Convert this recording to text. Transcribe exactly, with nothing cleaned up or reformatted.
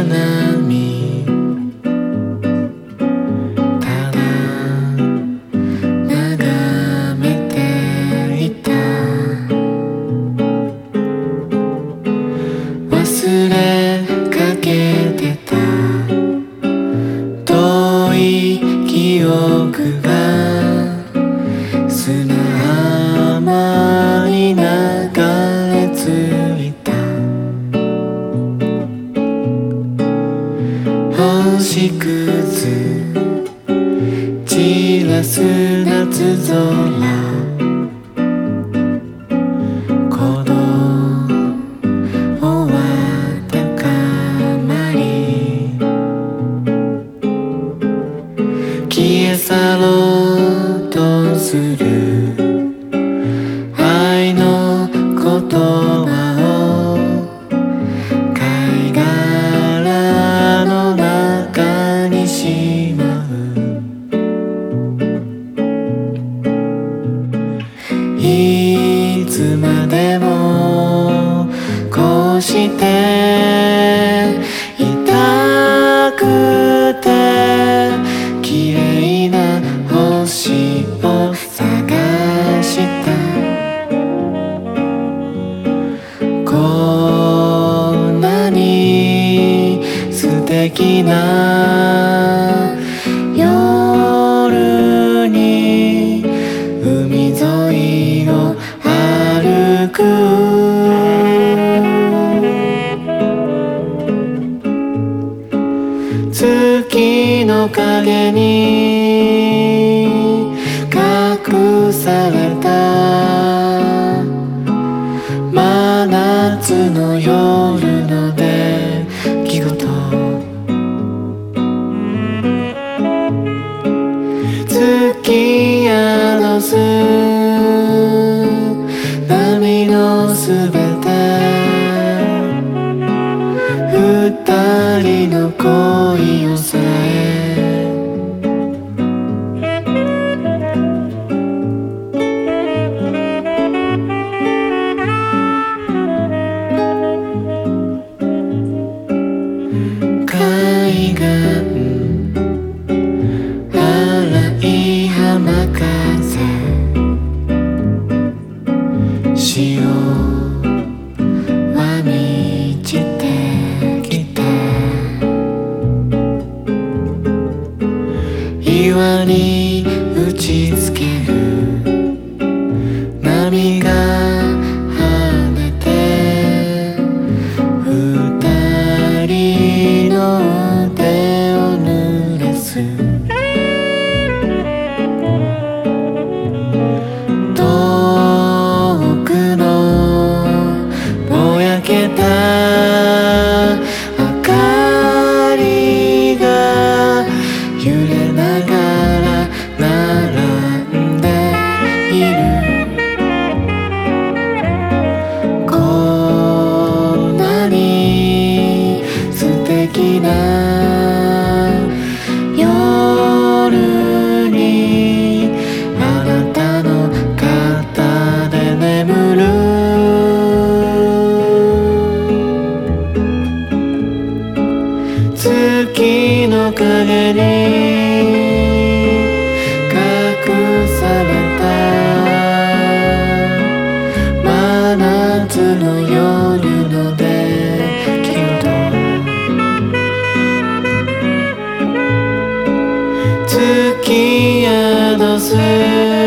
波ただ眺めていた。忘れかけてた遠い記憶が砂浜に流れ着いた。星屑散らす夏空、鼓動は高まり消え去ろうとする愛の言葉を貝殻の中にしまう。いつまでもこうしていたくて綺麗な星を探した。こんなに素敵な夜に海沿いを歩く。月の影に隠された真夏の夜の出来事。月宿す波のすべて二人の恋をさえ海岸荒い浜風潮は満ちてきて岩に打ちつける波が跳ねて二人の腕を濡らす。遠くのぼやけた明かりが揺れながら並んでいる。こんなに素敵な夜にあなたの肩で眠る。月の影に隠された真夏の夜の出来事。月宿す